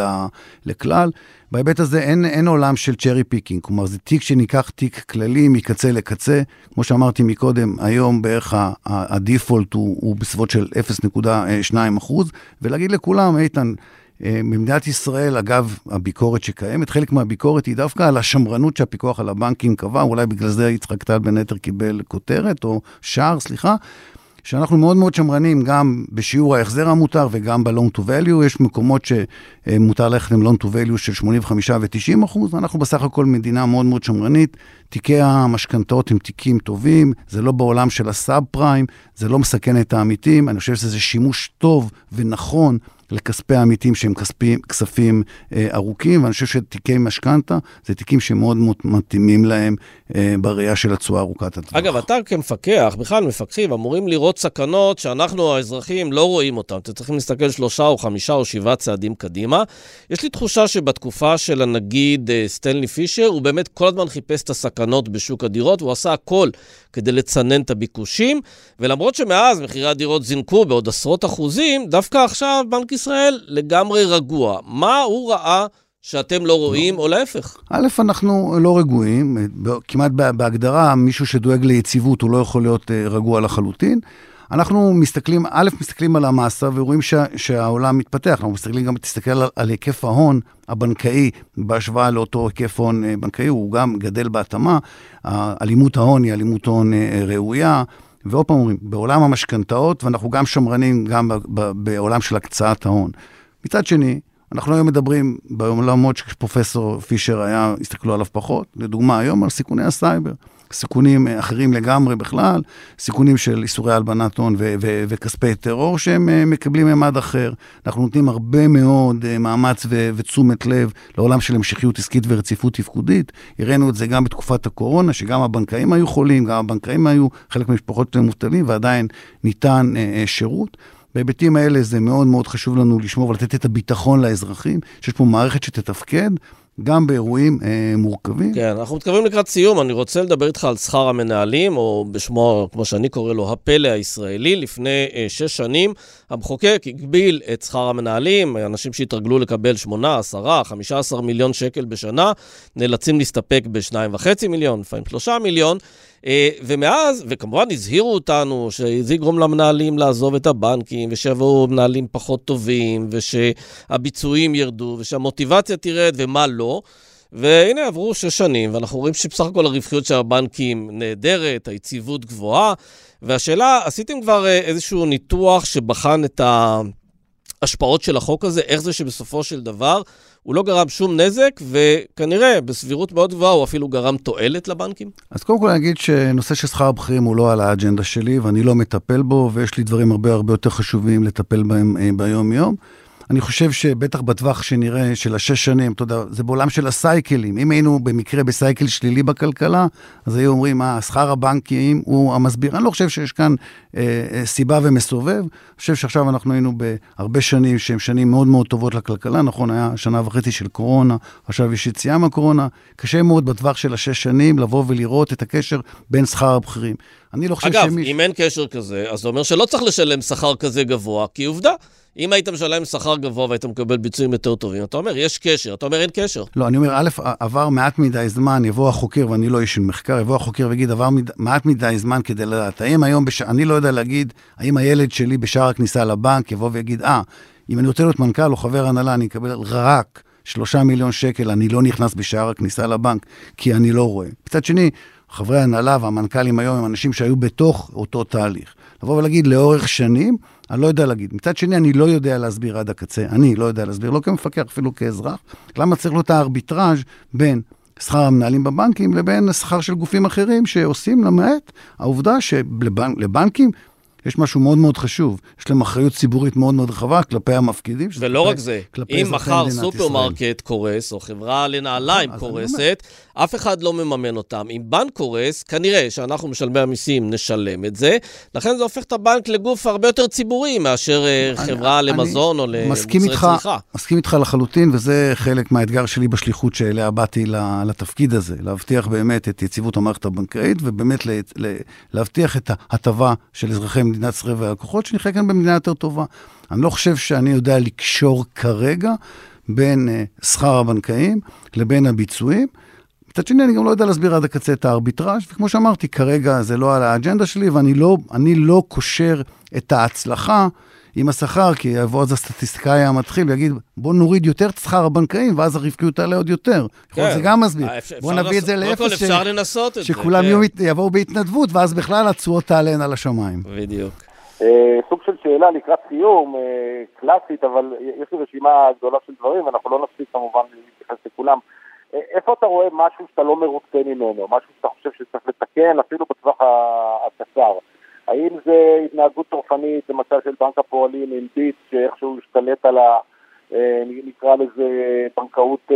לכלל. בהיבט הזה אין, אין עולם של צ'רי פיקינג, כלומר זה תיק שניקח תיק כללי מקצה לקצה, כמו שאמרתי מקודם, היום בערך הדיפולט הוא, הוא בסביבות של אפס נקודה שתיים אחוז, ולהגיד לכולם, איתן, במדינת ישראל, אגב, הביקורת שקיימת, חלק מהביקורת היא דווקא על השמרנות שהפיקוח על הבנקים קבע, אולי בגלל זה יצחק טל בן יתר קיבל כותרת, או שער, סליחה, שאנחנו מאוד מאוד שמרנים גם בשיעור ההחזר המותר וגם ב-loan to value, יש מקומות שמותר ללכת עם loan to value של שמונים וחמישה ו-תשעים אחוז, אנחנו בסך הכל מדינה מאוד מאוד שמרנית, תיקי המשכנתאות הם תיקים טובים, זה לא בעולם של הסאב פריים, זה לא מסכן את העמיתים, אני חושב שזה שימוש טוב ונכון לכספי העמיתים שהם כספים, כספים אה, ארוכים, ואני חושב שתיקי משכנתה זה תיקים שמאוד מאוד מתאימים להם אה, בראייה של התשואה ארוכת הטווח. אגב, אתה כמפקח, בכלל מפקחים, אמורים לראות סכנות שאנחנו האזרחים לא רואים אותם. אתם צריכים להסתכל שלושה או חמישה או שבעה צעדים קדימה. יש לי תחושה שבתקופה של הנגיד סטנלי פישר, הוא באמת כל הזמן חיפש את הסכנות בשוק הדירות, והוא עשה הכל כדי לצנן את הביקושים, ולמרות שמאז מחירי הדירות זינקו בעוד עשרות אחוזים, דווקא עכשיו בנק ישראל לגמרי רגוע. מה הוא ראה שאתם לא רואים, לא. או להפך? א', אנחנו לא רגועים, כמעט בהגדרה, מישהו שדואג ליציבות, הוא לא יכול להיות רגוע לחלוטין. אנחנו מסתכלים, א', מסתכלים על המעשה, ורואים שה, שהעולם מתפתח. אנחנו מסתכלים גם, תסתכל על, על היקף ההון הבנקאי, בהשוואה לאותו היקף ההון בנקאי, הוא גם גדל בהתאמה. אלימות ההון היא אלימות ההון ראויה, ועוד פעם אומרים, בעולם המשכנתאות, ואנחנו גם שמרנים גם בעולם של הקצאת ההון. מצד שני, אנחנו היום מדברים בעולמות שפרופסור פישר היה, הסתכלו עליו פחות, לדוגמה היום על סיכוני הסייבר, סיכונים אחרים לגמרי בכלל, סיכונים של איסורי הלבנת הון ו- ו- וכספי טרור שהם מקבלים ממד אחר. אנחנו נותנים הרבה מאוד מאמץ ו- ותשומת לב לעולם של המשכיות עסקית ורציפות תפקודית. הראינו את זה גם בתקופת הקורונה, שגם הבנקאים היו חולים, גם הבנקאים היו חלק ממשפחות מובטלים, ועדיין ניתן אה, שירות. בהיבטים האלה זה מאוד מאוד חשוב לנו לשמור ולתת את הביטחון לאזרחים, שיש פה מערכת שתתפקד, גם באירועים אה, מורכבים. כן, אנחנו מתקרבים לקראת סיום, אני רוצה לדבר איתך על שכר המנהלים, או בשמו, כמו שאני קורא לו, הפלא הישראלי. לפני אה, שש שנים, המחוקק הגביל את שכר המנהלים, אנשים שהתרגלו לקבל שמונה, עשרה, חמישה עשר מיליון שקל בשנה, נאלצים להסתפק בשניים וחצי מיליון, לפעמים שלושה מיליון, ומאז, וכמובן הזהירו אותנו שזה יגרום למנהלים לעזוב את הבנקים, ושיבואו מנהלים פחות טובים, ושהביצועים ירדו, ושהמוטיבציה תרד, ומה לא. והנה עברו שש שנים, ואנחנו רואים שבסך הכל הרווחיות של הבנקים נהדרת, היציבות גבוהה, והשאלה, עשיתם כבר איזשהו ניתוח שבחן את ה... ההשפעות של החוק הזה, איך זה שבסופו של דבר הוא לא גרם שום נזק, וכנראה בסבירות מאוד גבוהה הוא אפילו גרם תועלת לבנקים? אז קודם כל אני אגיד שנושא של שכר הבכירים הוא לא על האג'נדה שלי, ואני לא מטפל בו, ויש לי דברים הרבה הרבה יותר חשובים לטפל בהם ביום יום. אני חושב שבטח בטווח שנראה של השש שנים, אתה יודע, זה בעולם של הסייקלים. אם היינו במקרה בסייקל שלילי בכלכלה, אז היו אומרים, אה, שכר הבנקים הוא המסביר. אני לא חושב שיש כאן אה, אה, סיבה ומסובב. אני חושב שעכשיו אנחנו היינו בהרבה שנים, שהן שנים מאוד מאוד טובות לכלכלה. נכון, היה שנה וחצי של קורונה, עכשיו יש יציאה מהקורונה. קשה מאוד בטווח של השש שנים לבוא ולראות את הקשר בין שכר הבכירים. אני לא חושב אגב, שמיש... אם אין קשר כזה, אז זה אומר שלא צריך לשלם שכר כזה גבוה, כי עובדה. אם היית משלם שכר גבוה והיית מקבל ביצועים יותר טובים, אתה אומר, יש קשר, אתה אומר, אין קשר. לא, אני אומר, א', עבר מעט מדי זמן, יבוא החוקר, ואני לא איש של מחקר, יבוא החוקר ויגיד, עבר מד... מעט מדי זמן כדי לדעת. האם היום, בש... אני לא יודע להגיד, האם הילד שלי בשער הכניסה לבנק יבוא ויגיד, אה, אם אני רוצה להיות מנכ"ל או חבר הנהלה, אני אקבל רק שלושה מיליון שקל, אני לא נכנס בשער הכניסה לבנק, כי אני לא רואה. מצד שני, חברי הנהלה והמנכ"לים היום הם אנשים שהיו בתוך אותו תהליך. לבוא ולהגיד לאורך שנים, אני לא יודע להגיד. מצד שני, אני לא יודע להסביר עד הקצה. אני לא יודע להסביר, לא כמפקח, אפילו כאזרח. למה צריך להיות הארביטראז' בין שכר המנהלים בבנקים לבין שכר של גופים אחרים שעושים למעט העובדה שלבנקים יש משהו מאוד מאוד חשוב. יש להם אחריות ציבורית מאוד מאוד רחבה כלפי המפקידים. ולא רק זה, אם מחר סופרמרקט קורס, או חברה לנעליים קורסת, אף אחד לא מממן אותם. אם בנק קורס, כנראה שאנחנו משלמי המיסים נשלם את זה, לכן זה הופך את הבנק לגוף הרבה יותר ציבורי, מאשר חברה למזון או למוצרי צריכה. מסכים איתך לחלוטין, וזה חלק מהאתגר שלי בשליחות שאליה באתי לתפקיד הזה, להבטיח באמת את יציבות המערכת הבנקאית, ובאמת להבטיח את ההטבה של אזרחי מדינת ישראל והלקוחות, שנחיה כאן במדינה יותר טובה. אני לא חושב שאני יודע לקשור כרגע בין uh, שכר הבנקאים לבין הביצועים. מצד שני, אני גם לא יודע להסביר עד הקצה את הארביטראז', וכמו שאמרתי, כרגע זה לא על האג'נדה שלי, ואני לא, אני לא קושר את ההצלחה עם השכר, כי יבוא אז הסטטיסטיקאי המתחיל ויגיד, בוא נוריד יותר את שכר הבנקאים, ואז הרווחיות תעלה עוד יותר. יכול להיות זה גם מסביר. בוא נביא את זה לאפס, שכולם יבואו בהתנדבות, ואז בכלל התשואות תעלן על השמיים. בדיוק. סוג של שאלה לקראת סיום, קלאסית, אבל יש לי רשימה גדולה של דברים, ואנחנו לא נספיק כמובן להתייחס לכולם. איפה אתה רואה משהו שאתה לא מרוצה ממנו, משהו שאתה חושב שצריך לתקן, אפילו בטווח הקצר? האם זה התנהגות טורפנית, למשל של בנק הפועלים, עם ביט, שאיכשהו השתלט על ה... נקרא לזה בנקאות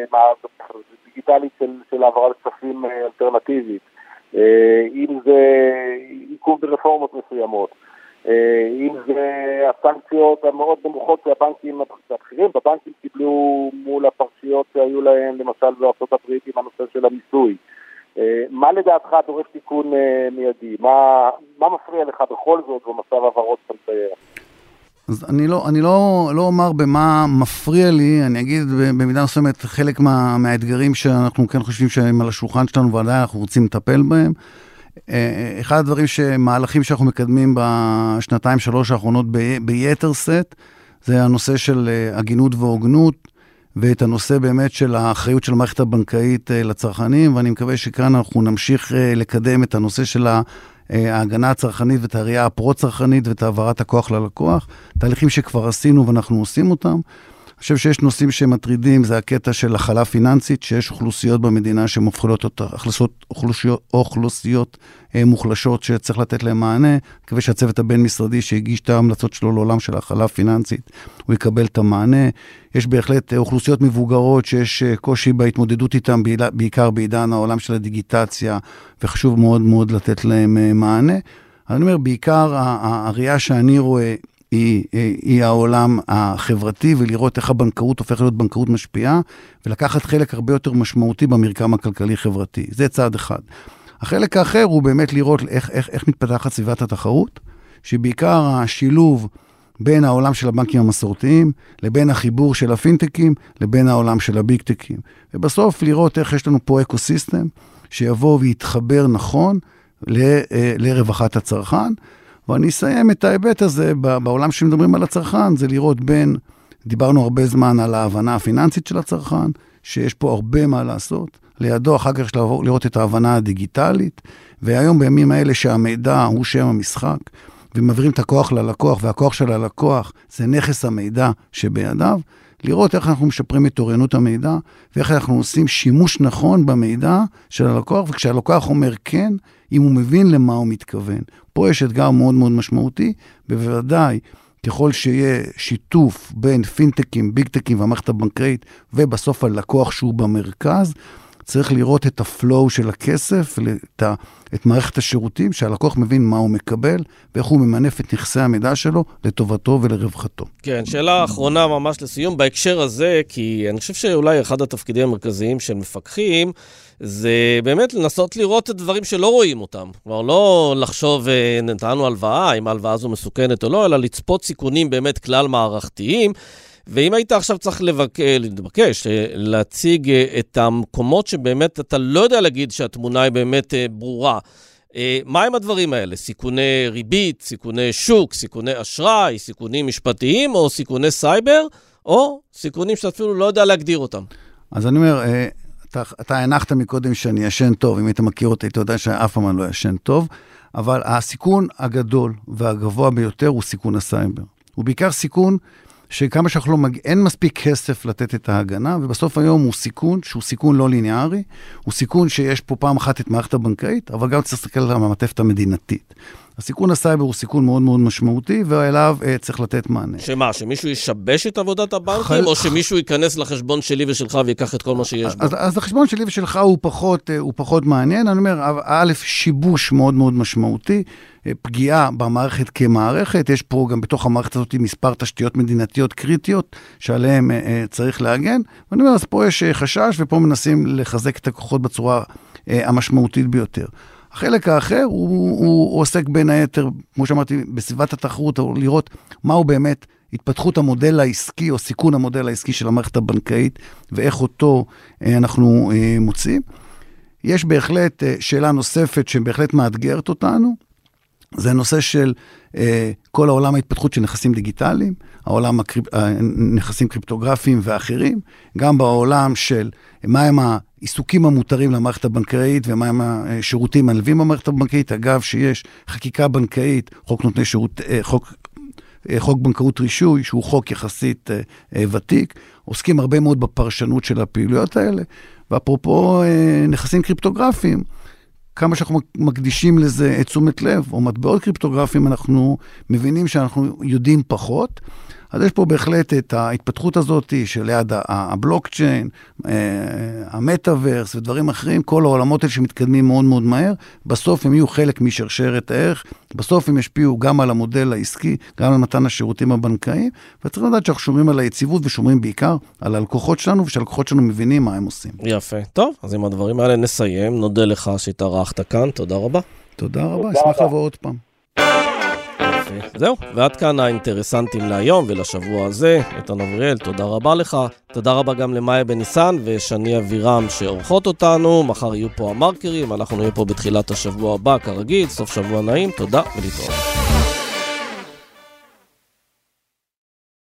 דיגיטלית של, של העברת כספים אלטרנטיבית, אם זה עיכוב ברפורמות מסוימות, אם זה הסנקציות המאוד נמוכות שהבנקים הבכירים בבנקים קיבלו מול הפרשיות שהיו להם, למשל בארצות הברית עם הנושא של המיסוי. מה לדעתך דורש תיקון מיידי? מה, מה מפריע לך בכל זאת במצב העברות סנקציה? אז אני לא, אני לא, לא אומר במה מפריע לי, אני אגיד במידה מסוימת חלק מה, מהאתגרים שאנחנו כן חושבים שהם על השולחן שלנו ועדיין אנחנו רוצים לטפל בהם. אחד הדברים שמהלכים שאנחנו מקדמים בשנתיים שלוש האחרונות ב, ביתר סט, זה הנושא של הגינות והוגנות, ואת הנושא באמת של האחריות של המערכת הבנקאית לצרכנים, ואני מקווה שכאן אנחנו נמשיך לקדם את הנושא של ההגנה הצרכנית ואת הראייה הפרו-צרכנית ואת העברת הכוח ללקוח, תהליכים שכבר עשינו ואנחנו עושים אותם. אני חושב שיש נושאים שמטרידים, זה הקטע של החלה פיננסית, שיש אוכלוסיות במדינה שמופכלות אותה, אוכלוסיות, אוכלוסיות מוחלשות שצריך לתת להם מענה. אני מקווה שהצוות הבין-משרדי שהגיש את ההמלצות שלו לעולם של החלה פיננסית, הוא יקבל את המענה. יש בהחלט אוכלוסיות מבוגרות שיש קושי בהתמודדות איתם, בעיקר בעידן העולם של הדיגיטציה, וחשוב מאוד מאוד לתת להם מענה. אני אומר, בעיקר הראייה שאני רואה, היא, היא העולם החברתי, ולראות איך הבנקאות הופך להיות בנקאות משפיעה, ולקחת חלק הרבה יותר משמעותי במרקם הכלכלי-חברתי. זה צעד אחד. החלק האחר הוא באמת לראות איך, איך, איך מתפתחת סביבת התחרות, שבעיקר השילוב בין העולם של הבנקים המסורתיים, לבין החיבור של הפינטקים, לבין העולם של הביגטקים. ובסוף לראות איך יש לנו פה אקוסיסטם, שיבוא ויתחבר נכון ל, לרווחת הצרכן, ואני אסיים את ההיבט הזה בעולם שמדברים על הצרכן, זה לראות בין, דיברנו הרבה זמן על ההבנה הפיננסית של הצרכן, שיש פה הרבה מה לעשות, לידו אחר כך לראות את ההבנה הדיגיטלית, והיום בימים האלה שהמידע הוא שם המשחק, ומעבירים את הכוח ללקוח, והכוח של הלקוח זה נכס המידע שבידיו, לראות איך אנחנו משפרים את אוריינות המידע, ואיך אנחנו עושים שימוש נכון במידע של הלקוח, וכשהלקוח אומר כן, אם הוא מבין למה הוא מתכוון. פה יש אתגר מאוד מאוד משמעותי, בוודאי, ככל שיהיה שיתוף בין פינטקים, ביגטקים והמערכת הבנקאית, ובסוף הלקוח שהוא במרכז, צריך לראות את הפלואו של הכסף, את, את מערכת השירותים, שהלקוח מבין מה הוא מקבל, ואיך הוא ממנף את נכסי המידע שלו לטובתו ולרווחתו. כן, שאלה אחרונה ממש לסיום בהקשר הזה, כי אני חושב שאולי אחד התפקידים המרכזיים של מפקחים, זה באמת לנסות לראות את דברים שלא רואים אותם. כלומר, לא לחשוב, נתנו הלוואה, אם ההלוואה הזו מסוכנת או לא, אלא לצפות סיכונים באמת כלל מערכתיים, ואם היית עכשיו צריך לבקש, להציג את המקומות שבאמת אתה לא יודע להגיד שהתמונה היא באמת ברורה, מה הם הדברים האלה? סיכוני ריבית, סיכוני שוק, סיכוני אשראי, סיכונים משפטיים או סיכוני סייבר, או סיכונים שאתה אפילו לא יודע להגדיר אותם? אז אני אומר, אתה, אתה הנחת מקודם שאני ישן טוב, אם היית מכיר אותי, אתה יודע שאף פעם לא ישן טוב, אבל הסיכון הגדול והגבוה ביותר הוא סיכון הסייבר. הוא בעיקר סיכון שכמה שאנחנו לא מג... אין מספיק כסף לתת את ההגנה, ובסוף היום הוא סיכון, שהוא סיכון לא ליניארי, הוא סיכון שיש פה פעם אחת את מערכת הבנקאית, אבל גם צריך להסתכל על המעטפת המדינתית. הסיכון הסייבר הוא סיכון מאוד מאוד משמעותי, ואליו אה, צריך לתת מענה. שמה, שמישהו ישבש את עבודת הבנקים, חל... או שמישהו ייכנס לחשבון שלי ושלך ויקח את כל מה שיש בו? אז, אז החשבון שלי ושלך הוא פחות, הוא פחות מעניין. אני אומר, א', שיבוש מאוד מאוד משמעותי, פגיעה במערכת כמערכת, יש פה גם בתוך המערכת הזאת מספר תשתיות מדינתיות קריטיות, שעליהן אה, צריך להגן, ואני אומר, אז פה יש חשש, ופה מנסים לחזק את הכוחות בצורה אה, המשמעותית ביותר. החלק האחר הוא, הוא, הוא עוסק בין היתר, כמו שאמרתי, בסביבת התחרות, לראות מהו באמת התפתחות המודל העסקי, או סיכון המודל העסקי של המערכת הבנקאית, ואיך אותו אה, אנחנו אה, מוצאים. יש בהחלט אה, שאלה נוספת שבהחלט מאתגרת אותנו, זה הנושא של אה, כל העולם ההתפתחות של נכסים דיגיטליים, העולם הקריפ... נכסים קריפטוגרפיים ואחרים, גם בעולם של מהם העיסוקים המותרים למערכת הבנקאית, ומהם השירותים הנלווים במערכת הבנקאית, אגב שיש חקיקה בנקאית, חוק נותני שירות, אה, חוק, אה, חוק בנקאות רישוי, שהוא חוק יחסית אה, אה, ותיק, עוסקים הרבה מאוד בפרשנות של הפעילויות האלה, ואפרופו אה, נכסים קריפטוגרפיים, כמה שאנחנו מקדישים לזה את תשומת לב, או מטבעות קריפטוגרפיים, אנחנו מבינים שאנחנו יודעים פחות. אז יש פה בהחלט את ההתפתחות הזאת של ליד הבלוקצ'יין, המטאברס ודברים אחרים, כל העולמות האלה שמתקדמים מאוד מאוד מהר, בסוף הם יהיו חלק משרשרת הערך, בסוף הם ישפיעו גם על המודל העסקי, גם על מתן השירותים הבנקאיים, וצריך לדעת שאנחנו שומרים על היציבות ושומרים בעיקר על הלקוחות שלנו, ושהלקוחות שלנו מבינים מה הם עושים. יפה. טוב, אז עם הדברים האלה נסיים. נודה לך שהתארחת כאן. תודה רבה. תודה רבה. אשמח לבוא עוד פעם. זהו, ועד כאן האינטרסנטים להיום ולשבוע הזה. איתן אבריאל, תודה רבה לך. תודה רבה גם למאיה בניסן ושני אבירם שעורכות אותנו. מחר יהיו פה המרקרים, אנחנו נהיה פה בתחילת השבוע הבא כרגיל. סוף שבוע נעים, תודה ולהתראות.